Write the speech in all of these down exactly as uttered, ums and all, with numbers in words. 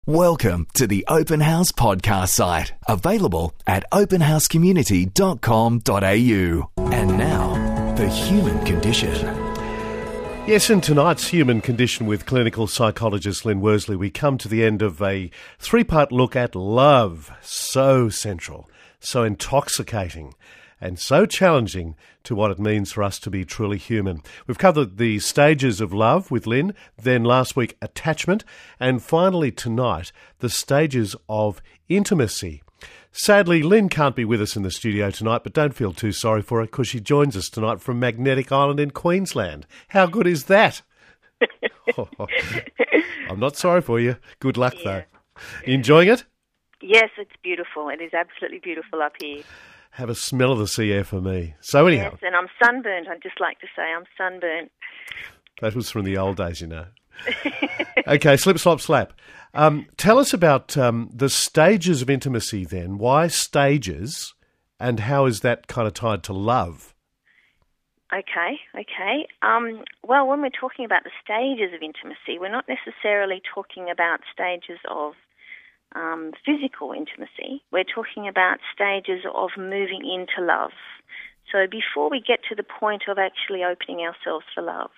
Welcome to the Open House podcast site, available at open house community dot com dot a u. And now, the human condition. Yes, in tonight's Human Condition with clinical psychologist Lynn Worsley, we come to the end of a three-part look at love. So central, so intoxicating, and so challenging to what it means for us to be truly human. We've covered the stages of love with Lynn, then last week attachment, and finally tonight the stages of intimacy. Sadly, Lynn can't be with us in the studio tonight, but don't feel too sorry for her because she joins us tonight from Magnetic Island in Queensland. How good is that? oh, I'm not sorry for you. Good luck, yeah. though. Enjoying it? Yes, it's beautiful. It is absolutely beautiful up here. Have a smell of the sea air for me. So anyhow. Yes, and I'm sunburnt. I'd just like to say I'm sunburnt. That was from the old days, you know. Okay, slip, slop, slap. Um, tell us about um, the stages of intimacy then. Why stages, and how is that kind of tied to love? Okay, okay. Um, well, when we're talking about the stages of intimacy, we're not necessarily talking about stages of um, physical intimacy. We're talking about stages of moving into love. So before we get to the point of actually opening ourselves for love,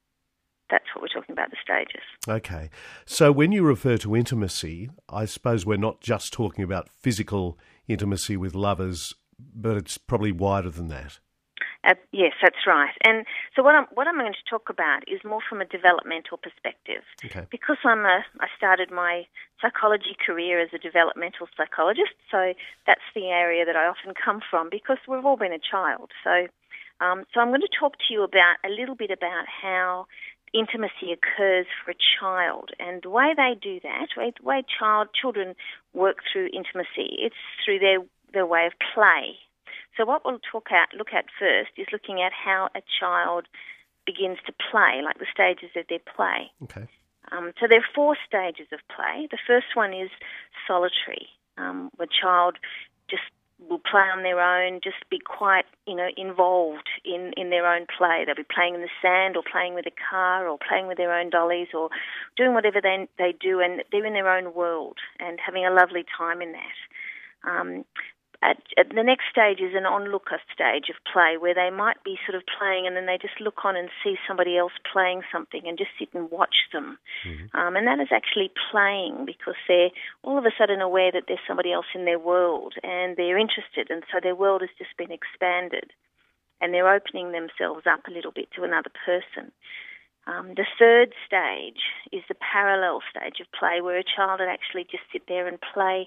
that's what we're talking about, the stages. Okay. So when you refer to intimacy, I suppose we're not just talking about physical intimacy with lovers, but it's probably wider than that. Uh, yes, that's right. And so what I'm what I'm going to talk about is more from a developmental perspective. Okay. Because I'm a, I started my psychology career as a developmental psychologist, so that's the area that I often come from because we've all been a child. So, um, so I'm going to talk to you about a little bit about how intimacy occurs for a child, and the way they do that, the way child children work through intimacy, it's through their their way of play. So what we'll talk at, look at first is looking at how a child begins to play, like the stages of their play. Okay. Um, so there are four stages of play. The first one is solitary, um, where a child just will play on their own, just be quite, you know, involved in, in their own play. They'll be playing in the sand or playing with a car or playing with their own dollies or doing whatever they they do, and they're in their own world and having a lovely time in that. Um, At, at the next stage is an onlooker stage of play where they might be sort of playing and then they just look on and see somebody else playing something and just sit and watch them. Mm-hmm. Um, and that is actually playing because they're all of a sudden aware that there's somebody else in their world and they're interested, and so their world has just been expanded and they're opening themselves up a little bit to another person. Um, the third stage is the parallel stage of play where a child will actually just sit there and play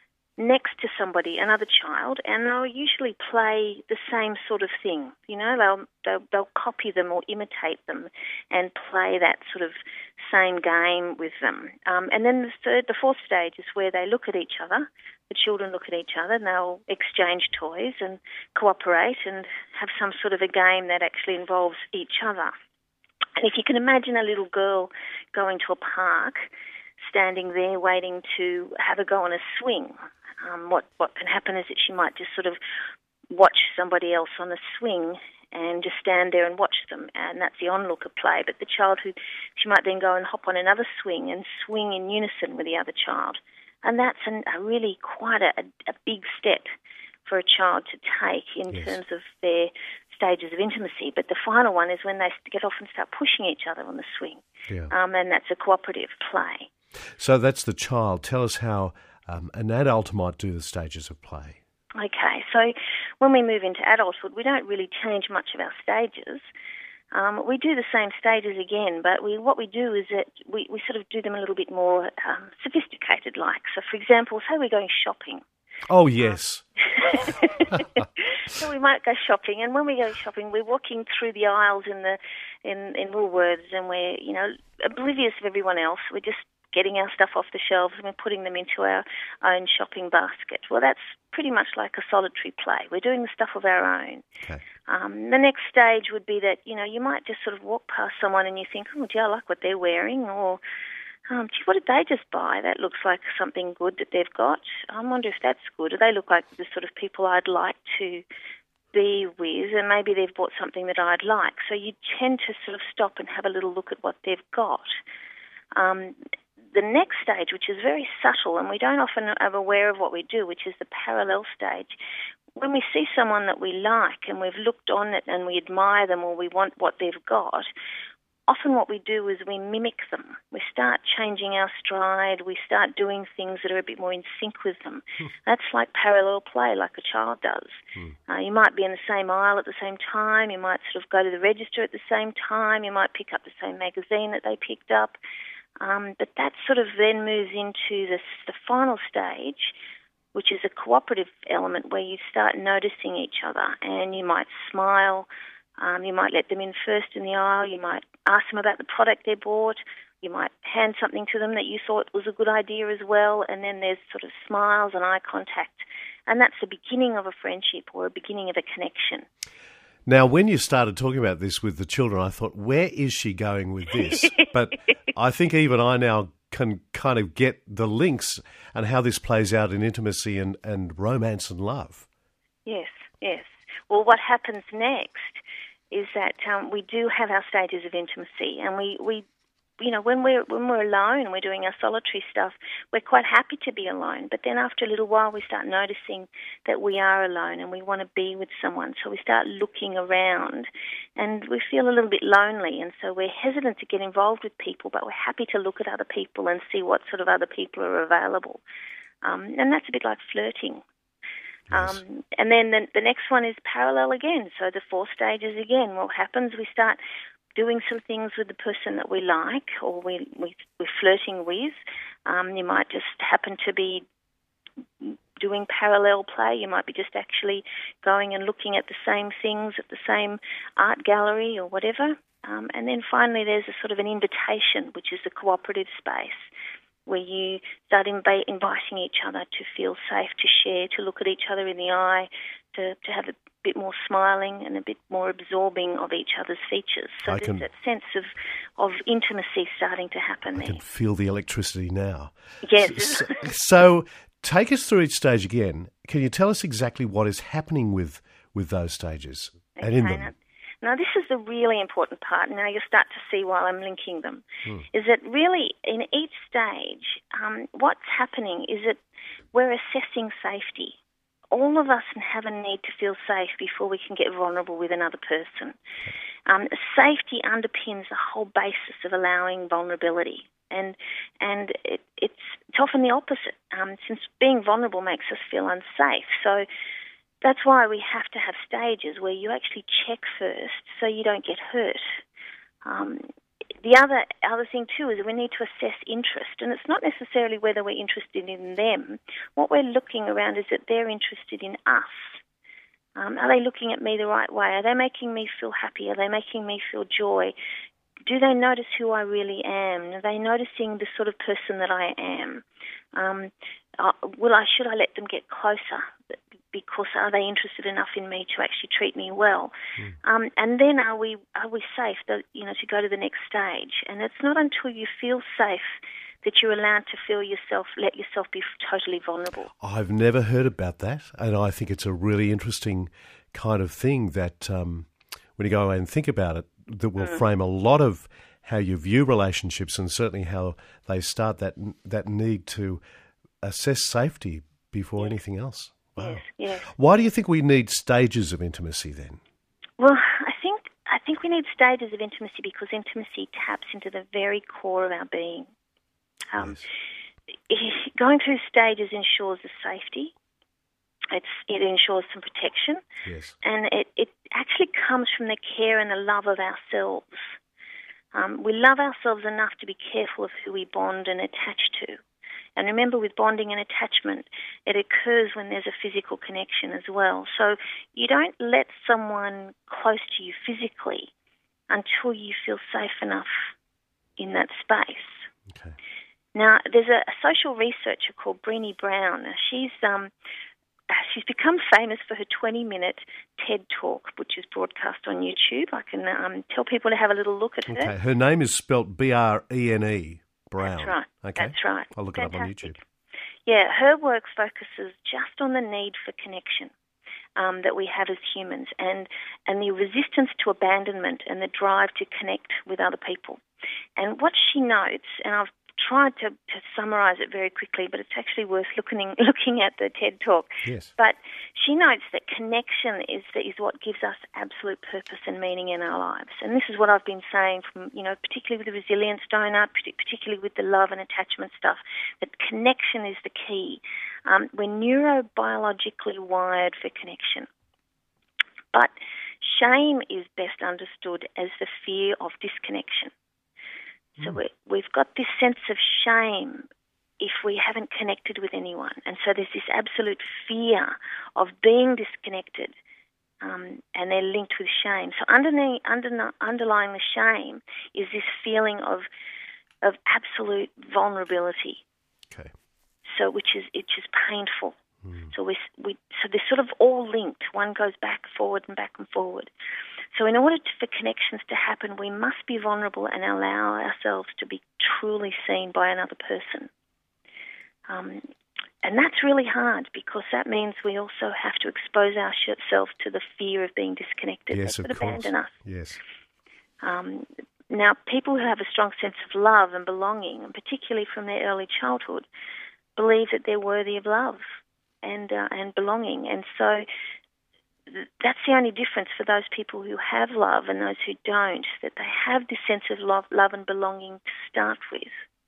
next to somebody, another child, and they'll usually play the same sort of thing. You know, they'll, they'll they'll copy them or imitate them and play that sort of same game with them. Um, and then the third, the fourth stage is where they look at each other. The children look at each other and they'll exchange toys and cooperate and have some sort of a game that actually involves each other. And if you can imagine a little girl going to a park, standing there waiting to have a go on a swing, Um, what, what can happen is that she might just sort of watch somebody else on a swing and just stand there and watch them, and that's the onlooker play. But the child who, she might then go and hop on another swing and swing in unison with the other child. And that's an, a really quite a, a big step for a child to take in yes. terms of their stages of intimacy. But the final one is when they get off and start pushing each other on the swing. Yeah. Um, and that's a cooperative play. So that's the child. Tell us how Um, an adult might do the stages of play. Okay, so when we move into adulthood, we don't really change much of our stages. Um, we do the same stages again, but we, what we do is that we, we sort of do them a little bit more um, sophisticated-like. So, for example, say we're going shopping. Oh, yes. So we might go shopping, and when we go shopping, we're walking through the aisles in the in, in Woolworths, and we're, you know, oblivious of everyone else. We're just getting our stuff off the shelves and we're putting them into our own shopping basket. Well, that's pretty much like a solitary play. We're doing the stuff of our own. Okay. Um, the next stage would be that, you know, you might just sort of walk past someone and you think, oh, gee, I like what they're wearing, or, um, gee, what did they just buy? That looks like something good that they've got. I wonder if that's good. Do they look like the sort of people I'd like to be with, and maybe they've bought something that I'd like. So you tend to sort of stop and have a little look at what they've got. Um, the next stage, which is very subtle, and we don't often are aware of what we do, which is the parallel stage. When we see someone that we like and we've looked on it and we admire them or we want what they've got, often what we do is we mimic them. We start changing our stride. We start doing things that are a bit more in sync with them. Hmm. That's like parallel play, like a child does. Hmm. Uh, you might be in the same aisle at the same time. You might sort of go to the register at the same time. You might pick up the same magazine that they picked up. Um, but that sort of then moves into the, the final stage, which is a cooperative element where you start noticing each other, and you might smile. Um, you might let them in first in the aisle. You might ask them about the product they bought. You might hand something to them that you thought was a good idea as well, and then there's sort of smiles and eye contact. And that's the beginning of a friendship or a beginning of a connection. Now, when you started talking about this with the children, I thought, where is she going with this? But I think even I now can kind of get the links and how this plays out in intimacy and, and romance and love. Yes, yes. Well, what happens next is that um, we do have our stages of intimacy, and we, we, you know, when we're when we're alone and we're doing our solitary stuff, we're quite happy to be alone. But then after a little while, we start noticing that we are alone and we want to be with someone. So we start looking around, and we feel a little bit lonely, and so we're hesitant to get involved with people, but we're happy to look at other people and see what sort of other people are available. Um, and that's a bit like flirting. Yes. Um, and then the, the next one is parallel again. So the four stages again. What happens? We start doing some things with the person that we like or we, we, we're flirting with. Um, you might just happen to be doing parallel play. You might be just actually going and looking at the same things at the same art gallery or whatever. Um, and then finally there's a sort of an invitation, which is the cooperative space, where you start inv- inviting each other to feel safe, to share, to look at each other in the eye, to, to have a bit more smiling and a bit more absorbing of each other's features. So I there's can, that sense of, of intimacy starting to happen I there. can feel the electricity now. Yes. So, so take us through each stage again. Can you tell us exactly what is happening with, with those stages okay, and in them? Now, now, this is the really important part. Now you'll start to see while I'm linking them, hmm. is that really in each stage, um, what's happening is that we're assessing safety. All of us have a need to feel safe before we can get vulnerable with another person. Um, safety underpins the whole basis of allowing vulnerability. And and it, it's, it's often the opposite, um, since being vulnerable makes us feel unsafe. So that's why we have to have stages where you actually check first so you don't get hurt. Um, the other other thing, too, is we need to assess interest. And it's not necessarily whether we're interested in them. What we're looking around is that they're interested in us. Um, are they looking at me the right way? Are they making me feel happy? Are they making me feel joy? Do they notice who I really am? Are they noticing the sort of person that I am? Um, uh, will I, should I let them get closer? Because are they interested enough in me to actually treat me well? Mm. Um, and then are we are we safe, that, you know, to go to the next stage? And it's not until you feel safe that you're allowed to feel yourself, let yourself be totally vulnerable. I've never heard about that, and I think it's a really interesting kind of thing that um, when you go away and think about it, that will mm. frame a lot of how you view relationships and certainly how they start that that need to assess safety before yes. anything else. Wow. Yes, yes. Why do you think we need stages of intimacy then? Well, I think I think we need stages of intimacy because intimacy taps into the very core of our being. Um, yes. Going through stages ensures the safety. It's, it ensures some protection. Yes. And it, it actually comes from the care and the love of ourselves. Um, we love ourselves enough to be careful of who we bond and attach to. And remember, with bonding and attachment, it occurs when there's a physical connection as well. So you don't let someone close to you physically until you feel safe enough in that space. Okay. Now, there's a, a social researcher called Brené Brown. She's um, she's become famous for her twenty-minute TED Talk, which is broadcast on YouTube. I can um, tell people to have a little look at her. Okay. Her name is spelt B R E N E. Brown. That's right. Okay. That's right. I'll look Fantastic. it up on YouTube. Yeah, her work focuses just on the need for connection um, that we have as humans and, and the resistance to abandonment and the drive to connect with other people. And what she notes, and I've tried to, to summarise it very quickly, but it's actually worth looking looking at the TED Talk. Yes. But she notes that connection is the, is what gives us absolute purpose and meaning in our lives. And this is what I've been saying from, you know, particularly with the resilience donut, particularly with the love and attachment stuff, that connection is the key. Um, we're neurobiologically wired for connection. But shame is best understood as the fear of disconnection. So mm. we, we've got this sense of shame if we haven't connected with anyone. And so there's this absolute fear of being disconnected, um, and they're linked with shame. So underneath, under, underlying the shame is this feeling of of absolute vulnerability. Okay. So which is which is painful. Mm. So we we so they're sort of all linked. One goes back, forward, and back and forward. So in order to, for connections to happen, we must be vulnerable and allow ourselves to be truly seen by another person. Um, and that's really hard, because that means we also have to expose ourselves to the fear of being disconnected. Yes, that of could course. abandon us. Yes. Um, now, people who have a strong sense of love and belonging, and particularly from their early childhood, believe that they're worthy of love and uh, and belonging. And so th- that's the only difference for those people who have love and those who don't, that they have this sense of love, love and belonging to start with.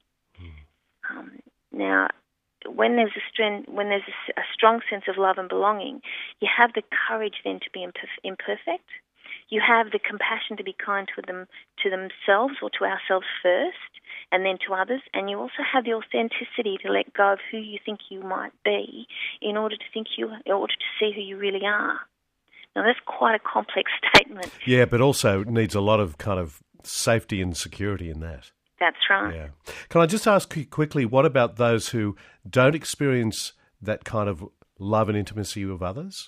Mm. Um, now, when there's a strength, when there's a, a strong sense of love and belonging, you have the courage then to be imperf- imperfect. You have the compassion to be kind to them, to themselves or to ourselves first, and then to others. And you also have the authenticity to let go of who you think you might be in order to think you, in order to see who you really are. Now, that's quite a complex statement. Yeah, but also needs a lot of kind of safety and security in that. That's right. Yeah. Can I just ask you quickly, what about those who don't experience that kind of love and intimacy with others?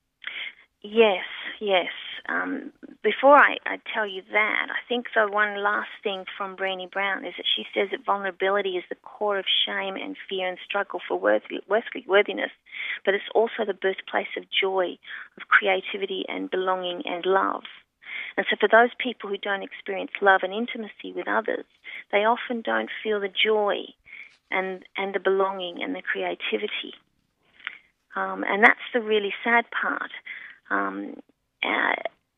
Yes, yes. Um, before I, I tell you that, I think the one last thing from Brené Brown is that she says that vulnerability is the core of shame and fear and struggle for worthy, worthiness, but it's also the birthplace of joy, of creativity and belonging and love. And so for those people who don't experience love and intimacy with others, they often don't feel the joy and, and the belonging and the creativity. Um, and that's the really sad part. Um, uh,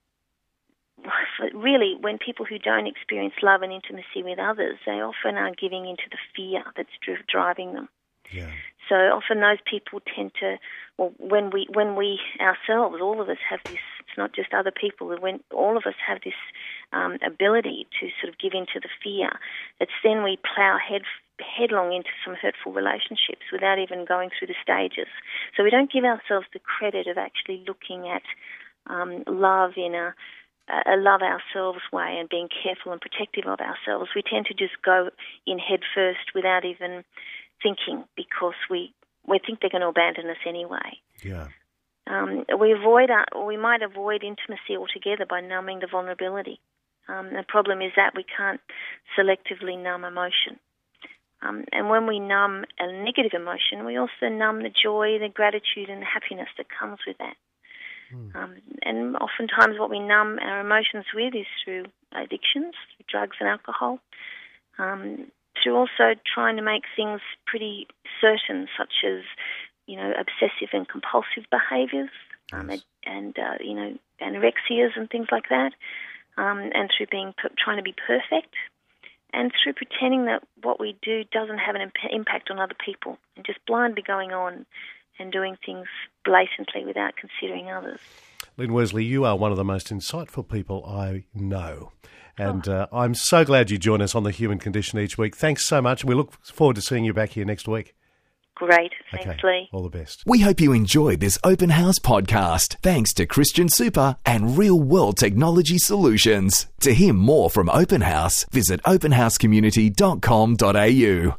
really, when people who don't experience love and intimacy with others, they often are giving into the fear that's dri- driving them. Yeah. So often those people tend to, well, when we when we ourselves, all of us have this, it's not just other people, when all of us have this um, ability to sort of give into the fear, it's then we plough head headlong into some hurtful relationships without even going through the stages. So we don't give ourselves the credit of actually looking at um, love in a, a love ourselves way and being careful and protective of ourselves. We tend to just go in head first without even thinking, because we, we think they're going to abandon us anyway. Yeah. Um, we avoid, uh, we might avoid intimacy altogether by numbing the vulnerability. Um, the problem is that we can't selectively numb emotion. Um, and when we numb a negative emotion, we also numb the joy, the gratitude, and the happiness that comes with that. Mm. Um, and oftentimes what we numb our emotions with is through addictions, through drugs and alcohol, um, through also trying to make things pretty certain, such as, you know, obsessive and compulsive behaviours, um, yes. and, uh, you know, anorexias and things like that, um, and through being trying to be perfect, and through pretending that what we do doesn't have an imp- impact on other people, and just blindly going on and doing things blatantly without considering others. Lynn Worsley, you are one of the most insightful people I know. And oh. uh, I'm so glad you join us on The Human Condition each week. Thanks so much, and we look forward to seeing you back here next week. Great. Thanks, okay. Lee. All the best. We hope you enjoyed this Open House podcast, thanks to Christian Super and Real World Technology Solutions. To hear more from Open House, visit open house community dot com dot a u.